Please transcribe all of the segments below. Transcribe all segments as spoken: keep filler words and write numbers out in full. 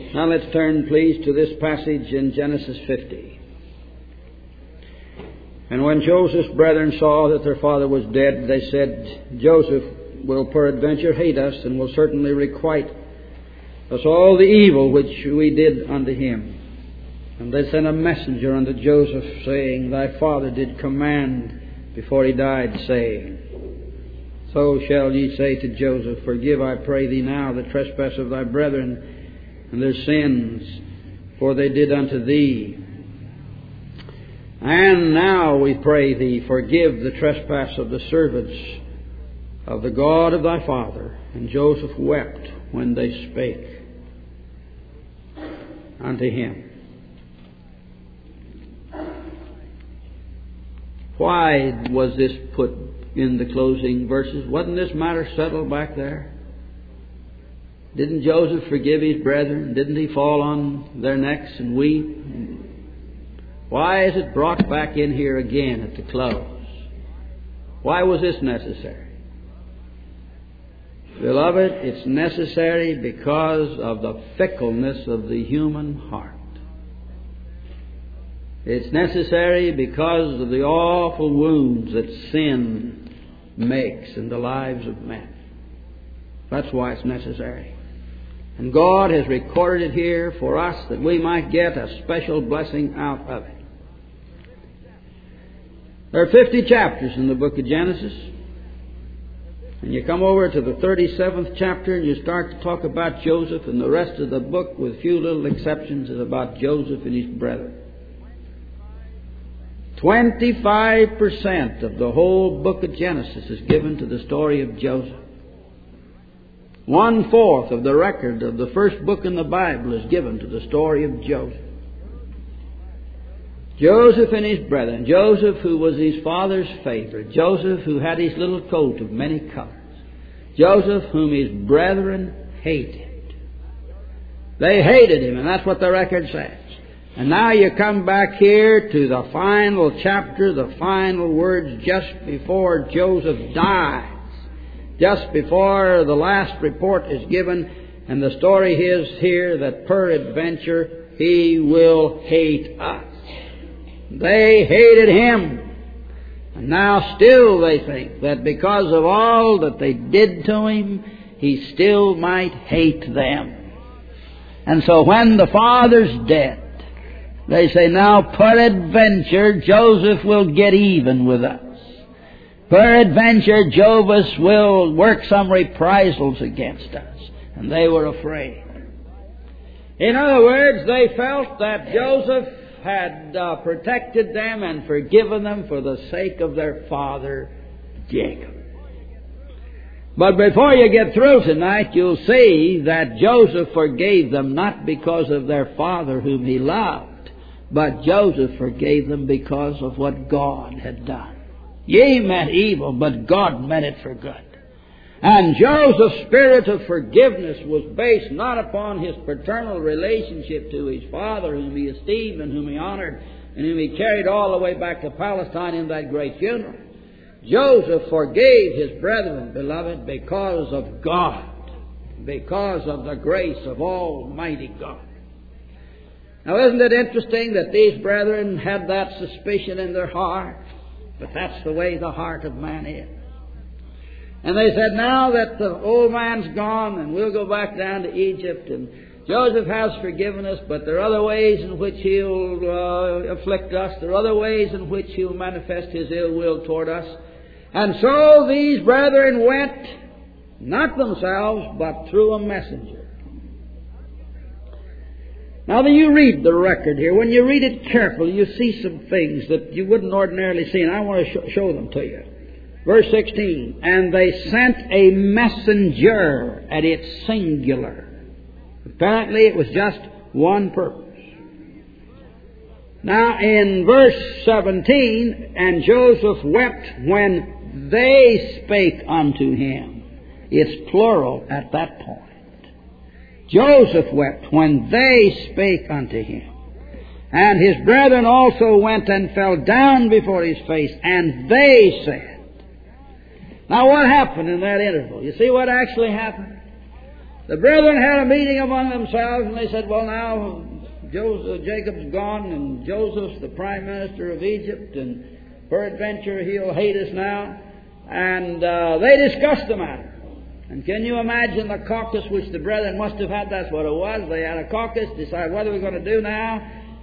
Now let's turn, please, to this passage in Genesis fifty. And when Joseph's brethren saw that their father was dead, they said, Joseph will peradventure hate us, and will certainly requite us all the evil which we did unto him. And they sent a messenger unto Joseph, saying, Thy father did command before he died, saying, So shall ye say to Joseph, Forgive, I pray thee now, the trespass of thy brethren and their sins, for they did unto thee. And now we pray thee, forgive the trespass of the servants of the God of thy father. And Joseph wept when they spake unto him. Why was this put in the closing verses? Wasn't this matter settled back there? Didn't Joseph forgive his brethren? Didn't he fall on their necks and weep? Why is it brought back in here again at the close? Why was this necessary? Beloved, it's necessary because of the fickleness of the human heart. It's necessary because of the awful wounds that sin makes in the lives of men. That's why it's necessary. And God has recorded it here for us that we might get a special blessing out of it. There are fifty chapters in the book of Genesis. And you come over to the thirty-seventh chapter and you start to talk about Joseph, and the rest of the book, with few little exceptions, is about Joseph and his brethren. Twenty-five percent of the whole book of Genesis is given to the story of Joseph. One-fourth of the record of the first book in the Bible is given to the story of Joseph. Joseph and his brethren. Joseph, who was his father's favorite. Joseph, who had his little coat of many colors. Joseph, whom his brethren hated. They hated him, and that's what the record says. And now you come back here to the final chapter, the final words just before Joseph dies. Just before the last report is given, and the story is here that peradventure he will hate us. They hated him. And now still they think that because of all that they did to him, he still might hate them. And so when the father's dead, they say, now peradventure Joseph will get even with us. Peradventure Joseph will work some reprisals against us. And they were afraid. In other words, they felt that Joseph had uh, protected them and forgiven them for the sake of their father Jacob. But before you get through tonight, you'll see that Joseph forgave them not because of their father whom he loved, but Joseph forgave them because of what God had done. Ye meant evil, but God meant it for good. And Joseph's spirit of forgiveness was based not upon his paternal relationship to his father, whom he esteemed and whom he honored, and whom he carried all the way back to Palestine in that great funeral. Joseph forgave his brethren, beloved, because of God, because of the grace of Almighty God. Now, isn't it interesting that these brethren had that suspicion in their heart? But that's the way the heart of man is. And they said, now that the old man's gone, and we'll go back down to Egypt, and Joseph has forgiven us, but there are other ways in which he'll uh, afflict us. There are other ways in which he'll manifest his ill will toward us. And so these brethren went, not themselves, but through a messenger. Now, when you read the record here, when you read it carefully, you see some things that you wouldn't ordinarily see, and I want to sh- show them to you. Verse sixteen, and they sent a messenger, and it's singular. Apparently it was just one purpose. Now in verse seventeen, and Joseph wept when they spake unto him. It's plural at that point. Joseph wept when they spake unto him. And his brethren also went and fell down before his face, and they said. Now what happened in that interval? You see what actually happened? The brethren had a meeting among themselves, and they said, well, now Joseph, Jacob's gone, and Joseph's the prime minister of Egypt, and peradventure he'll hate us now. And uh, they discussed the matter. And can you imagine the caucus which the brethren must have had? That's what it was. They had a caucus, decide what are we going to do now.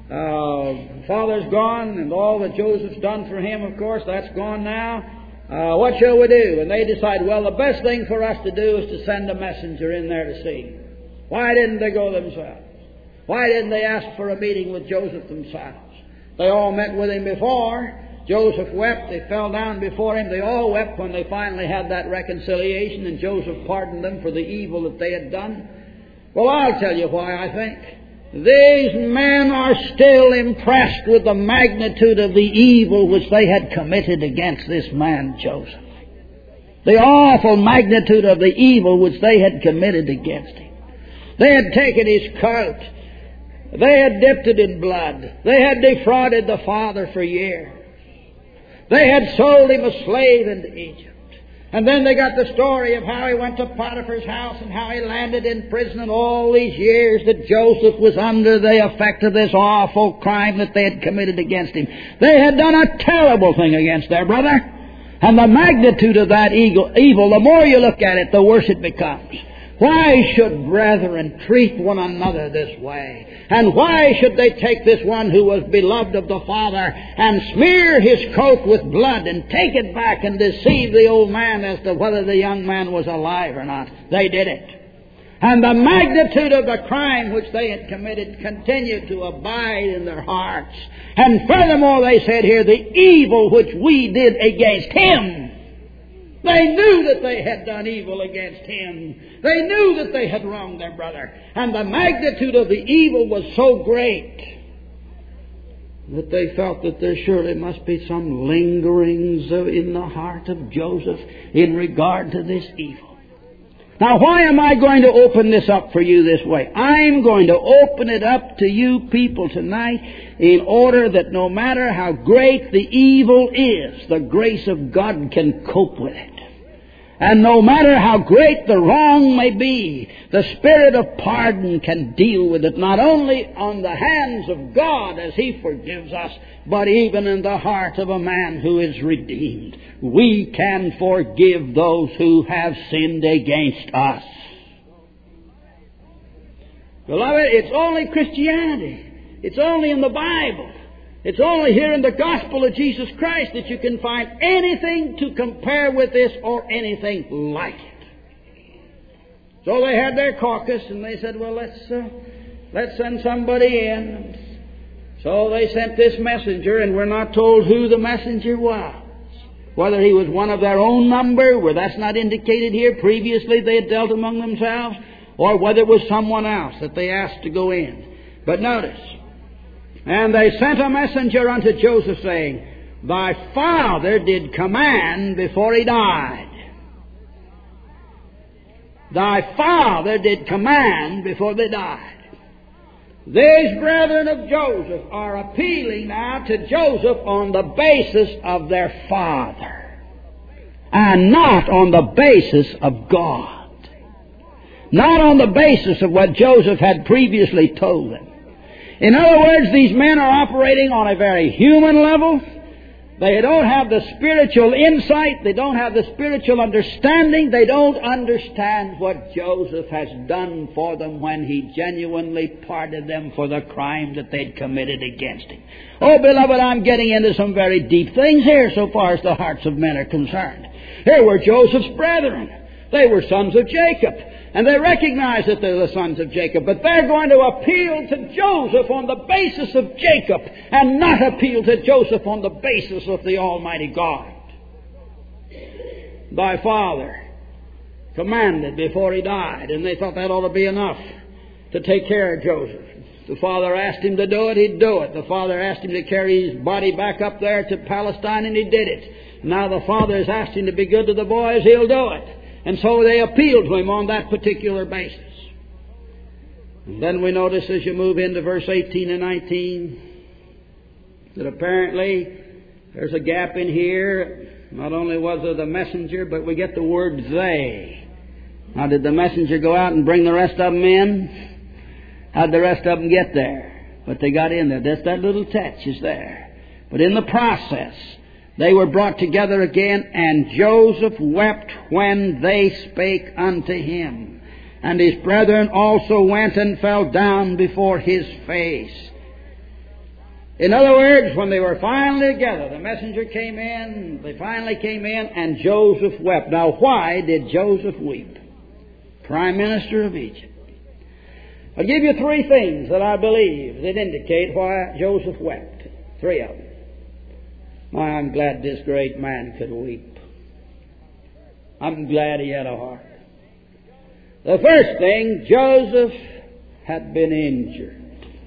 Uh, father's gone, and all that Joseph's done for him, of course, that's gone now. Uh, what shall we do? And they decide, well, the best thing for us to do is to send a messenger in there to see him. Why didn't they go themselves? Why didn't they ask for a meeting with Joseph themselves? They all met with him before. Joseph wept. They fell down before him. They all wept when they finally had that reconciliation, and Joseph pardoned them for the evil that they had done. Well, I'll tell you why, I think. These men are still impressed with the magnitude of the evil which they had committed against this man, Joseph. The awful magnitude of the evil which they had committed against him. They had taken his coat. They had dipped it in blood. They had defrauded the father for years. They had sold him a slave into Egypt. And then they got the story of how he went to Potiphar's house and how he landed in prison, and all these years that Joseph was under the effect of this awful crime that they had committed against him. They had done a terrible thing against their brother. And the magnitude of that evil, the more you look at it, the worse it becomes. Why should brethren treat one another this way? And why should they take this one who was beloved of the Father and smear his coat with blood and take it back and deceive the old man as to whether the young man was alive or not? They did it. And the magnitude of the crime which they had committed continued to abide in their hearts. And furthermore, they said here, the evil which we did against him. They knew that they had done evil against him. They knew that they had wronged their brother. And the magnitude of the evil was so great that they felt that there surely must be some lingerings in the heart of Joseph in regard to this evil. Now, why am I going to open this up for you this way? I'm going to open it up to you people tonight in order that no matter how great the evil is, the grace of God can cope with it. And no matter how great the wrong may be, the Spirit of pardon can deal with it, not only on the hands of God as He forgives us, but even in the heart of a man who is redeemed. We can forgive those who have sinned against us. Beloved, it's only Christianity. It's only in the Bible. It's only here in the gospel of Jesus Christ that you can find anything to compare with this or anything like it. So they had their caucus and they said, well, let's, uh, let's send somebody in. So they sent this messenger, and we're not told who the messenger was. Whether he was one of their own number, where that's not indicated here. Previously they had dealt among themselves. Or whether it was someone else that they asked to go in. But notice, and they sent a messenger unto Joseph, saying, Thy father did command before he died. Thy father did command before they died. These brethren of Joseph are appealing now to Joseph on the basis of their father, and not on the basis of God. Not on the basis of what Joseph had previously told them. In other words, these men are operating on a very human level. They don't have the spiritual insight. They don't have the spiritual understanding. They don't understand what Joseph has done for them when he genuinely pardoned them for the crime that they'd committed against him. Oh, beloved, I'm getting into some very deep things here so far as the hearts of men are concerned. Here were Joseph's brethren. They were sons of Jacob. And they recognize that they're the sons of Jacob. But they're going to appeal to Joseph on the basis of Jacob and not appeal to Joseph on the basis of the Almighty God. Thy father commanded before he died. And they thought that ought to be enough to take care of Joseph. The father asked him to do it, he'd do it. The father asked him to carry his body back up there to Palestine, and he did it. Now the father has asked him to be good to the boys, he'll do it. And so they appealed to him on that particular basis. And then we notice as you move into verse eighteen and nineteen that apparently there's a gap in here. Not only was there the messenger, but we get the word they. Now, did the messenger go out and bring the rest of them in? How'd the rest of them get there? But they got in there. Just that little touch is there. But in the process, they were brought together again, and Joseph wept when they spake unto him. And his brethren also went and fell down before his face. In other words, when they were finally together, the messenger came in, they finally came in, and Joseph wept. Now, why did Joseph weep? Prime Minister of Egypt. I'll give you three things that I believe that indicate why Joseph wept. Three of them. My, I'm glad this great man could weep. I'm glad he had a heart. The first thing, Joseph had been injured.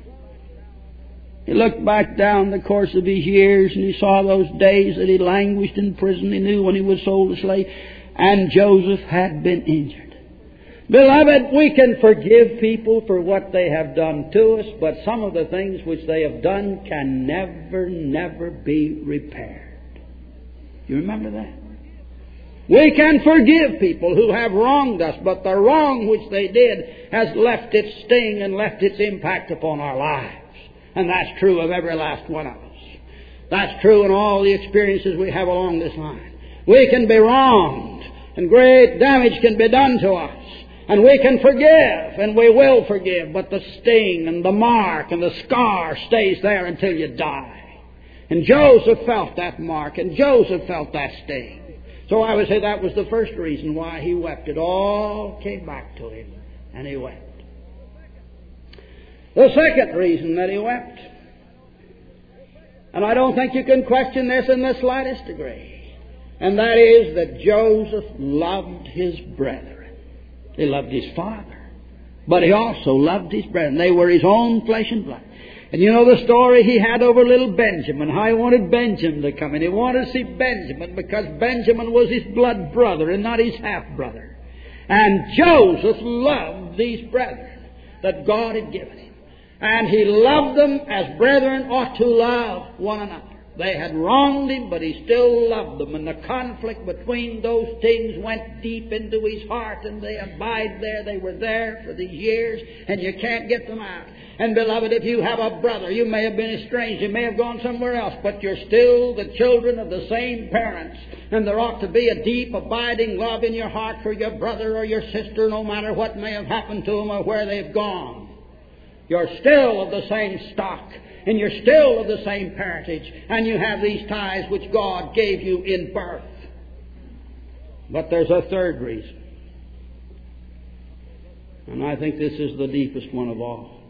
He looked back down the course of his years and he saw those days that he languished in prison. He knew when he was sold a slave. And Joseph had been injured. Beloved, we can forgive people for what they have done to us, but some of the things which they have done can never, never be repaired. You remember that? We can forgive people who have wronged us, but the wrong which they did has left its sting and left its impact upon our lives. And that's true of every last one of us. That's true in all the experiences we have along this line. We can be wronged, and great damage can be done to us. And we can forgive, and we will forgive, but the sting and the mark and the scar stays there until you die. And Joseph felt that mark, and Joseph felt that sting. So I would say that was the first reason why he wept. It all came back to him, and he wept. The second reason that he wept, and I don't think you can question this in the slightest degree, and that is that Joseph loved his brethren. He loved his father, but he also loved his brethren. They were his own flesh and blood. And you know the story he had over little Benjamin, how he wanted Benjamin to come in. He wanted to see Benjamin because Benjamin was his blood brother and not his half-brother. And Joseph loved these brethren that God had given him. And he loved them as brethren ought to love one another. They had wronged him, but he still loved them. And the conflict between those things went deep into his heart, and they abide there. They were there for these years, and you can't get them out. And beloved, if you have a brother, you may have been estranged, you may have gone somewhere else, but you're still the children of the same parents. And there ought to be a deep, abiding love in your heart for your brother or your sister, no matter what may have happened to them or where they've gone. You're still of the same stock. And you're still of the same parentage, and you have these ties which God gave you in birth. But there's a third reason. And I think this is the deepest one of all.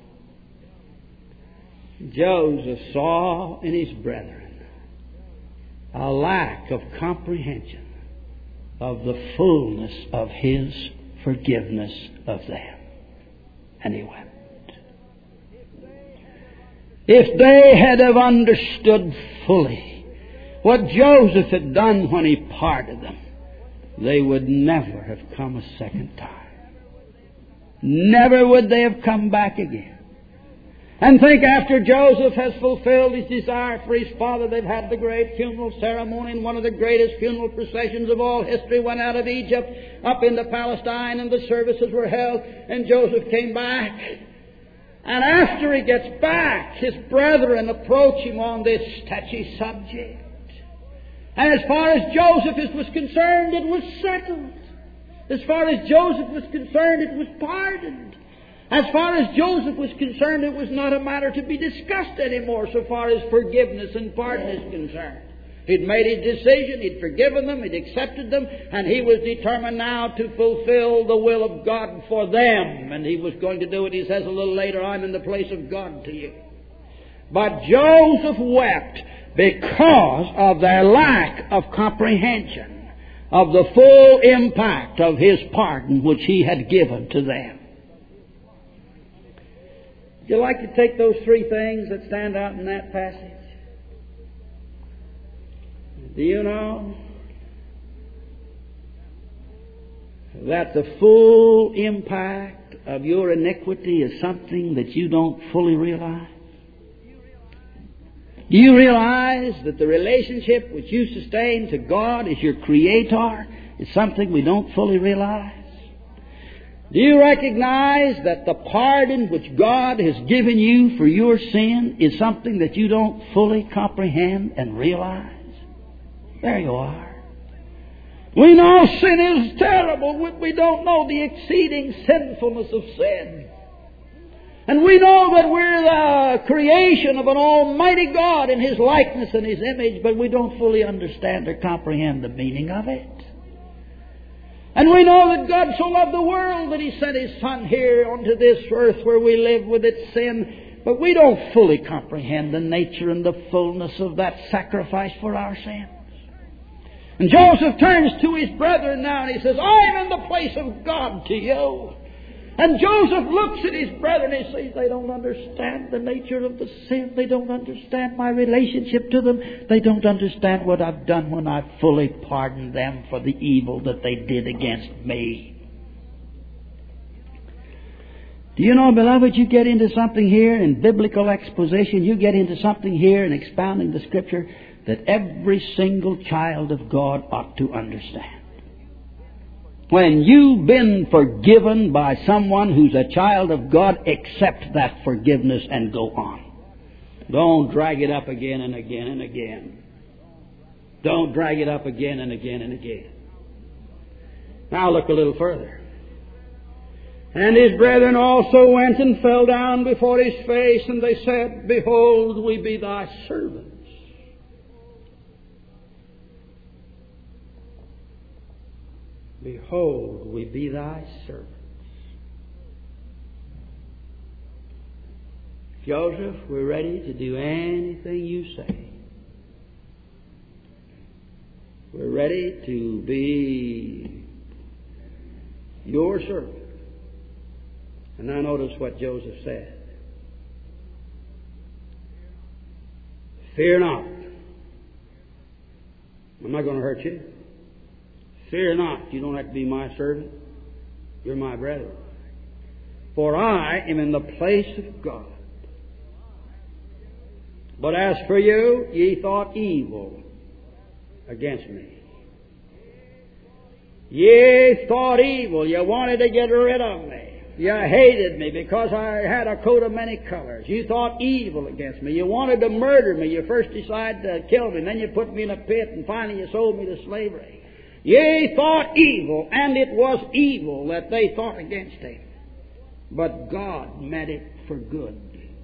Joseph saw in his brethren a lack of comprehension of the fullness of his forgiveness of them. And he wept. If they had have understood fully what Joseph had done when he parted them, they would never have come a second time. Never would they have come back again. And think, after Joseph has fulfilled his desire for his father, they've had the great funeral ceremony, and one of the greatest funeral processions of all history went out of Egypt up into Palestine, and the services were held, and Joseph came back. And after he gets back, his brethren approach him on this touchy subject. And as far as Joseph was concerned, it was settled. As far as Joseph was concerned, it was pardoned. As far as Joseph was concerned, it was not a matter to be discussed anymore so far as forgiveness and pardon is concerned. He'd made his decision, he'd forgiven them, he'd accepted them, and he was determined now to fulfill the will of God for them. And he was going to do it. He says a little later, I'm in the place of God to you. But Joseph wept because of their lack of comprehension of the full impact of his pardon which he had given to them. Would you like to take those three things that stand out in that passage? Do you know that the full impact of your iniquity is something that you don't fully realize? Do you realize that the relationship which you sustain to God as your Creator is something we don't fully realize? Do you recognize that the pardon which God has given you for your sin is something that you don't fully comprehend and realize? There you are. We know sin is terrible. We don't know the exceeding sinfulness of sin. And we know that we're the creation of an almighty God in His likeness and His image, but we don't fully understand or comprehend the meaning of it. And we know that God so loved the world that He sent His Son here onto this earth where we live with its sin, but we don't fully comprehend the nature and the fullness of that sacrifice for our sins. And Joseph turns to his brethren now and he says, I am in the place of God to you. And Joseph looks at his brethren and he says, they don't understand the nature of the sin. They don't understand my relationship to them. They don't understand what I've done when I fully pardoned them for the evil that they did against me. Do you know, beloved, you get into something here in biblical exposition, you get into something here in expounding the Scripture that every single child of God ought to understand. When you've been forgiven by someone who's a child of God, accept that forgiveness and go on. Don't drag it up again and again and again. Don't drag it up again and again and again. Now look a little further. And his brethren also went and fell down before his face, and they said, Behold, we be thy servants. Behold, we be thy servants. Joseph, we're ready to do anything you say. We're ready to be your servant. And now notice what Joseph said. Fear not. I'm not going to hurt you. Fear not. You don't have to be my servant. You're my brethren. For I am in the place of God. But as for you, ye thought evil against me. Ye thought evil. You wanted to get rid of me. You hated me because I had a coat of many colors. You thought evil against me. You wanted to murder me. You first decided to kill me. Then you put me in a pit, and finally you sold me to slavery. Ye thought evil, and it was evil that they thought against him. But God meant it for good.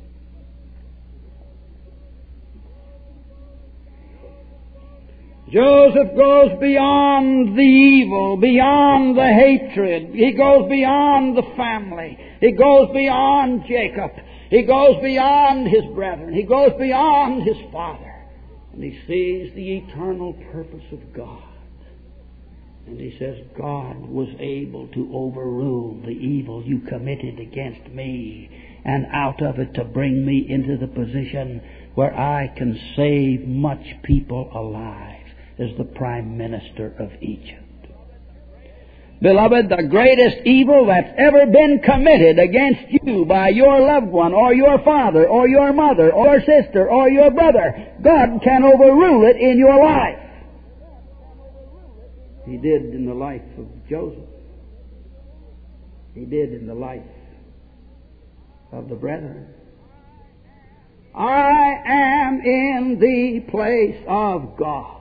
Joseph goes beyond the evil, beyond the hatred. He goes beyond the family. He goes beyond Jacob. He goes beyond his brethren. He goes beyond his father. And he sees the eternal purpose of God. And he says, God was able to overrule the evil you committed against me, and out of it to bring me into the position where I can save much people alive as the Prime Minister of Egypt. Beloved, the greatest evil that's ever been committed against you by your loved one, or your father, or your mother, or your sister, or your brother, God can overrule it in your life. He did in the life of Joseph. He did in the life of the brethren. I am in the place of God.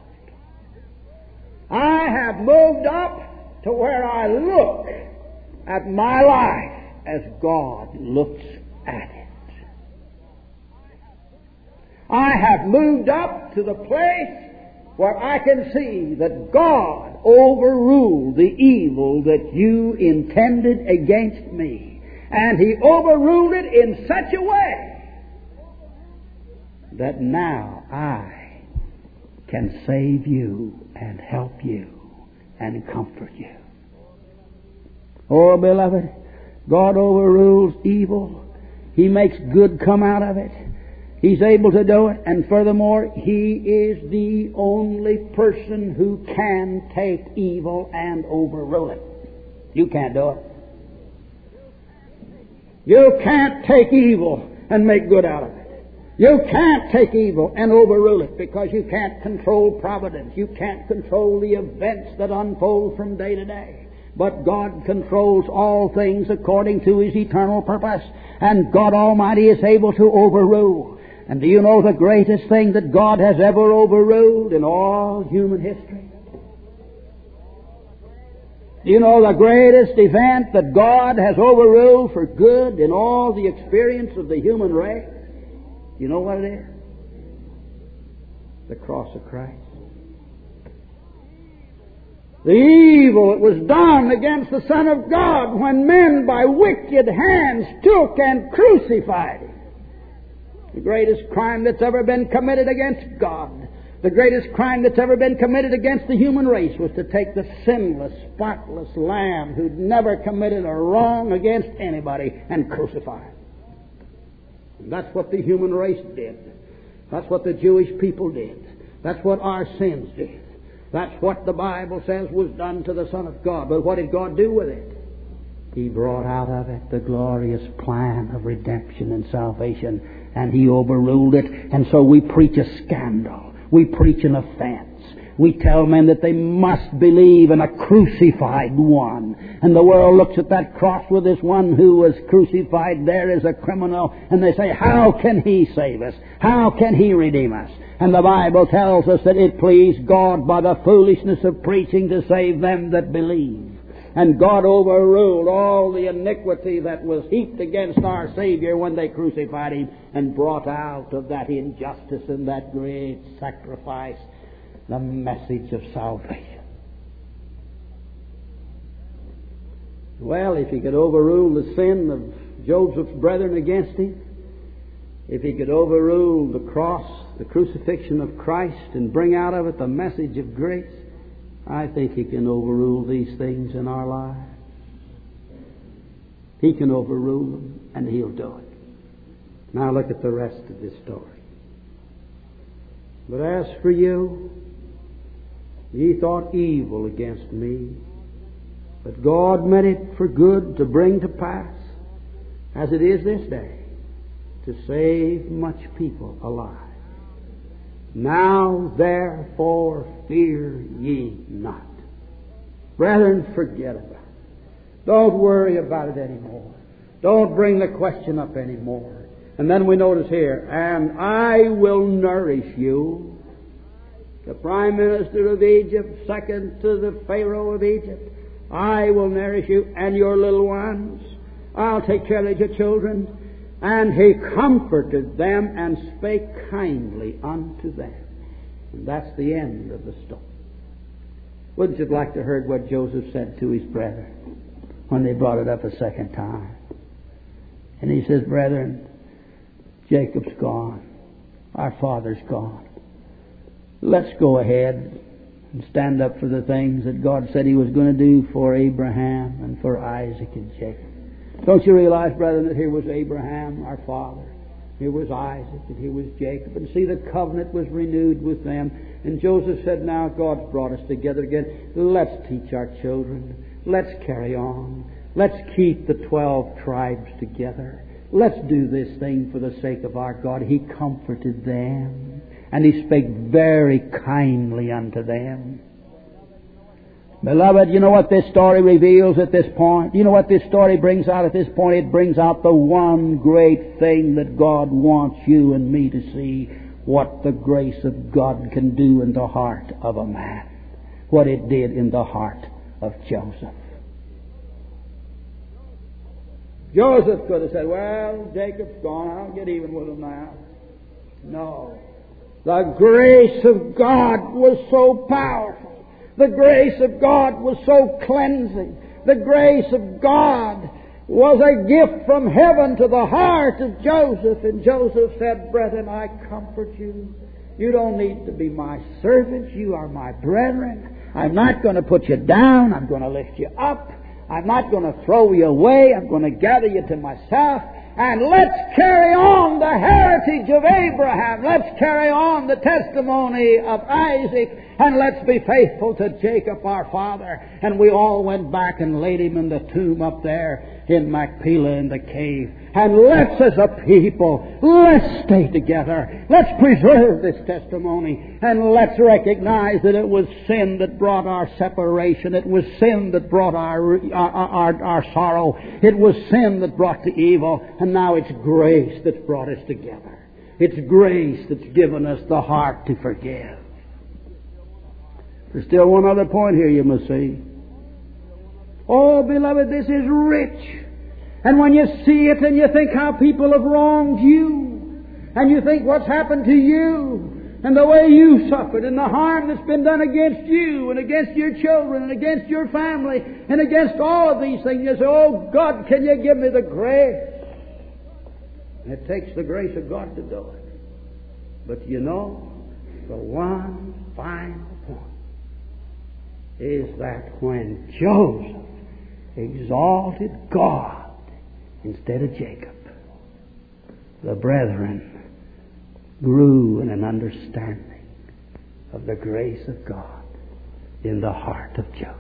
I have moved up to where I look at my life as God looks at it. I have moved up to the place where I can see that God overruled the evil that you intended against me. And He overruled it in such a way that now I can save you and help you and comfort you. Oh, beloved, God overrules evil. He makes good come out of it. He's able to do it, and furthermore, He is the only person who can take evil and overrule it. You can't do it. You can't take evil and make good out of it. You can't take evil and overrule it because you can't control providence. You can't control the events that unfold from day to day. But God controls all things according to His eternal purpose, and God Almighty is able to overrule. And do you know the greatest thing that God has ever overruled in all human history? Do you know the greatest event that God has overruled for good in all the experience of the human race? Do you know what it is? The cross of Christ. The evil that was done against the Son of God when men by wicked hands took and crucified Him. The greatest crime that's ever been committed against God, the greatest crime that's ever been committed against the human race, was to take the sinless, spotless Lamb who'd never committed a wrong against anybody and crucify Him. And that's what the human race did. That's what the Jewish people did. That's what our sins did. That's what the Bible says was done to the Son of God. But what did God do with it? He brought out of it the glorious plan of redemption and salvation, and He overruled it. And so we preach a scandal. We preach an offense. We tell men that they must believe in a crucified one. And the world looks at that cross with this one who was crucified there as a criminal, and they say, how can He save us? How can He redeem us? And the Bible tells us that it pleased God by the foolishness of preaching to save them that believe. And God overruled all the iniquity that was heaped against our Savior when they crucified Him, and brought out of that injustice and that great sacrifice the message of salvation. Well, if He could overrule the sin of Joseph's brethren against him, if He could overrule the cross, the crucifixion of Christ, and bring out of it the message of grace, I think He can overrule these things in our lives. He can overrule them, and He'll do it. Now look at the rest of this story. But as for you, ye thought evil against me, but God meant it for good, to bring to pass, as it is this day, to save much people alive. Now therefore fear ye not. Brethren, forget about it. Don't worry about it anymore. Don't bring the question up anymore. And then we notice here, and I will nourish you. The Prime Minister of Egypt, second to the Pharaoh of Egypt, I will nourish you and your little ones. I'll take care of your children. And He comforted them and spake kindly unto them. And that's the end of the story. Wouldn't you like to have heard what Joseph said to his brethren when they brought it up a second time? And he says, brethren, Jacob's gone. Our father's gone. Let's go ahead and stand up for the things that God said He was going to do for Abraham and for Isaac and Jacob. Don't you realize, brethren, that here was Abraham, our father. Here was Isaac, and here was Jacob. And see, the covenant was renewed with them. And Joseph said, now God's brought us together again. Let's teach our children. Let's carry on. Let's keep the twelve tribes together. Let's do this thing for the sake of our God. He comforted them. And He spake very kindly unto them. Beloved, you know what this story reveals at this point? You know what this story brings out at this point? It brings out the one great thing that God wants you and me to see. What the grace of God can do in the heart of a man. What it did in the heart of Joseph. Joseph could have said, well, Jacob's gone. I'll get even with him now. No. The grace of God was so powerful. The grace of God was so cleansing. The grace of God was a gift from heaven to the heart of Joseph. And Joseph said, brethren, I comfort you. You don't need to be my servants. You are my brethren. I'm not going to put you down. I'm going to lift you up. I'm not going to throw you away. I'm going to gather you to myself. And let's carry on the heritage of Abraham. Let's carry on the testimony of Isaac. And let's be faithful to Jacob our father. And we all went back and laid him in the tomb up there. in Machpelah in the cave. And let's, as a people, let's stay together. Let's preserve this testimony. And let's recognize that it was sin that brought our separation. It was sin that brought our, our, our, our sorrow. It was sin that brought the evil. And now it's grace that's brought us together. It's grace that's given us the heart to forgive. There's still one other point here you must see. Oh, beloved, this is rich. And when you see it and you think how people have wronged you, and you think what's happened to you, and the way you suffered, and the harm that's been done against you, and against your children, and against your family, and against all of these things, you say, oh God, can you give me the grace? And it takes the grace of God to do it. But you know, the one final point is that when Joseph exalted God instead of Jacob, the brethren grew in an understanding of the grace of God in the heart of Joseph.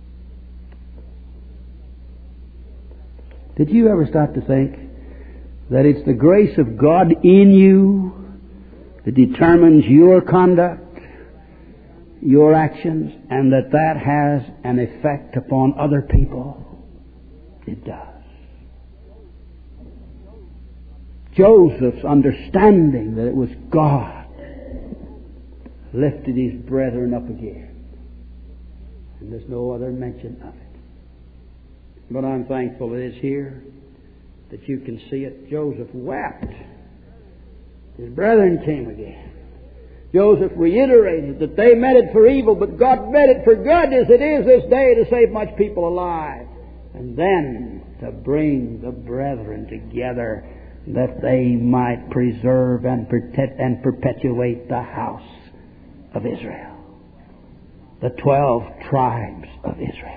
Did you ever stop to think that it's the grace of God in you that determines your conduct, your actions, and that that has an effect upon other people? It does. Joseph's understanding that it was God lifted his brethren up again. And there's no other mention of it. But I'm thankful it is here that you can see it. Joseph wept. His brethren came again. Joseph reiterated that they meant it for evil, but God meant it for good, as it is this day, to save much people alive. And then to bring the brethren together that they might preserve and protect and perpetuate the house of Israel. The twelve tribes of Israel.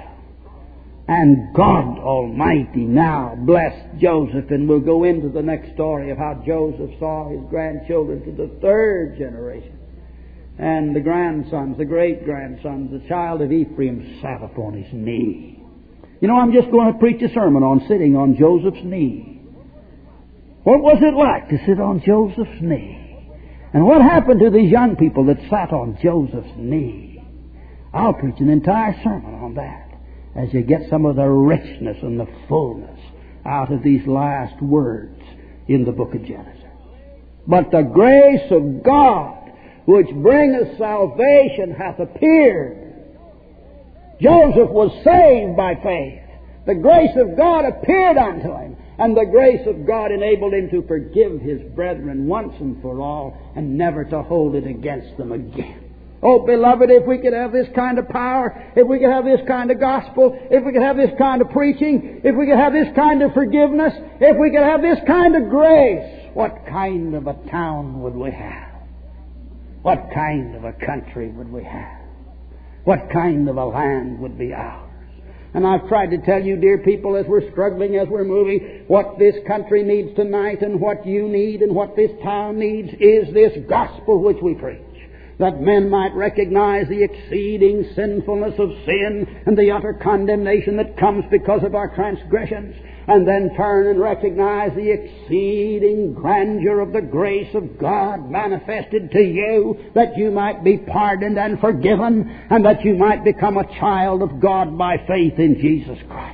And God Almighty now blessed Joseph, and we'll go into the next story of how Joseph saw his grandchildren to the third generation. And the grandsons, the great-grandsons, the child of Ephraim sat upon his knee. You know, I'm just going to preach a sermon on sitting on Joseph's knee. What was it like to sit on Joseph's knee? And what happened to these young people that sat on Joseph's knee? I'll preach an entire sermon on that as you get some of the richness and the fullness out of these last words in the book of Genesis. But the grace of God, which bringeth salvation, hath appeared. Joseph was saved by faith. The grace of God appeared unto him, and the grace of God enabled him to forgive his brethren once and for all, and never to hold it against them again. Oh, beloved, if we could have this kind of power, if we could have this kind of gospel, if we could have this kind of preaching, if we could have this kind of forgiveness, if we could have this kind of grace, what kind of a town would we have? What kind of a country would we have? What kind of a land would be ours? And I've tried to tell you, dear people, as we're struggling, as we're moving, what this country needs tonight, and what you need, and what this town needs, is this gospel which we preach. That men might recognize the exceeding sinfulness of sin and the utter condemnation that comes because of our transgressions, and then turn and recognize the exceeding grandeur of the grace of God manifested to you, that you might be pardoned and forgiven, and that you might become a child of God by faith in Jesus Christ.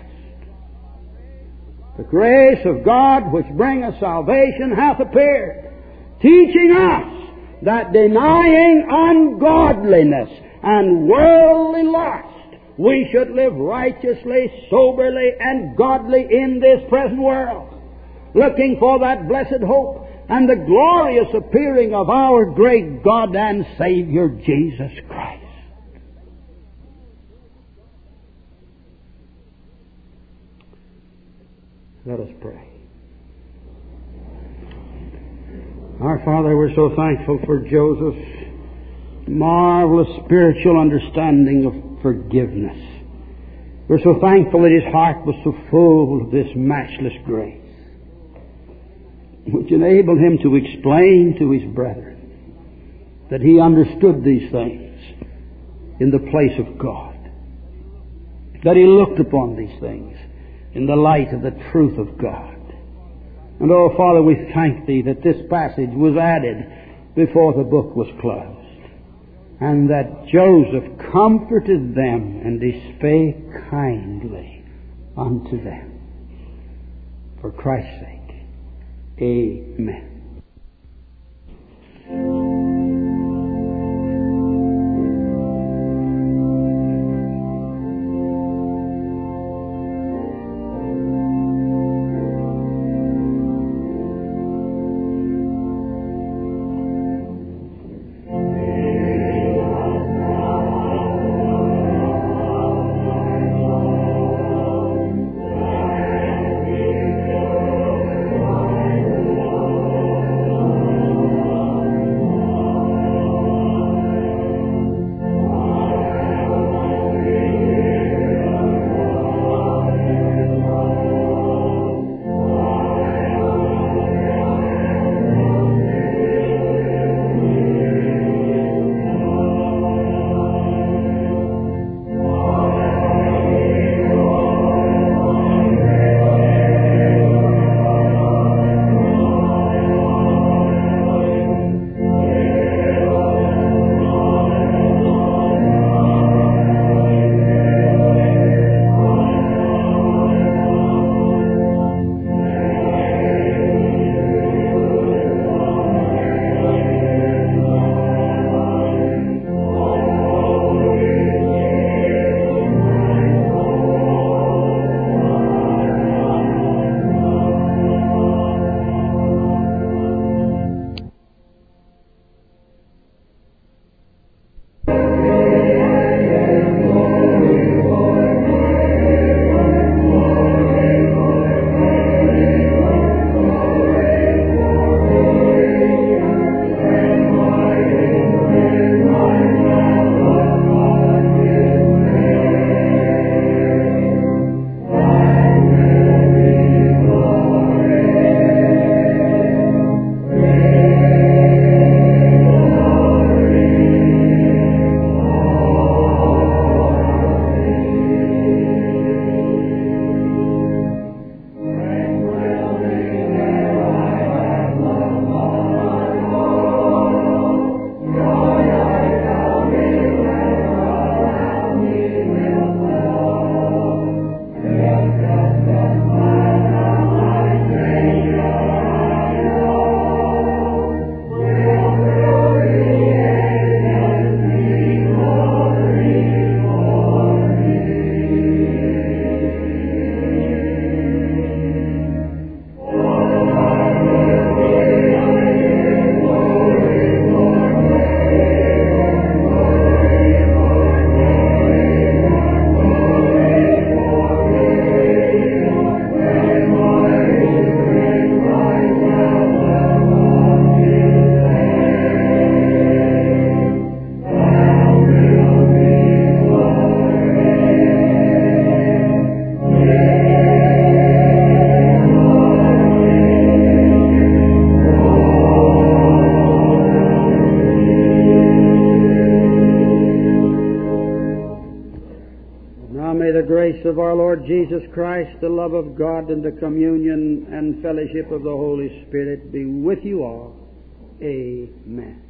The grace of God which bringeth salvation hath appeared, teaching us that denying ungodliness and worldly lust, we should live righteously, soberly, and godly in this present world, looking for that blessed hope and the glorious appearing of our great God and Savior, Jesus Christ. Let us pray. Our Father, we're so thankful for Joseph's marvelous spiritual understanding of forgiveness. We're so thankful that his heart was so full of this matchless grace, which enabled him to explain to his brethren that he understood these things in the place of God, that he looked upon these things in the light of the truth of God. And oh, Father, we thank Thee that this passage was added before the book was closed, and that Joseph comforted them, and he spake kindly unto them. For Christ's sake, amen. Of our Lord Jesus Christ, the love of God, and the communion and fellowship of the Holy Spirit be with you all. Amen.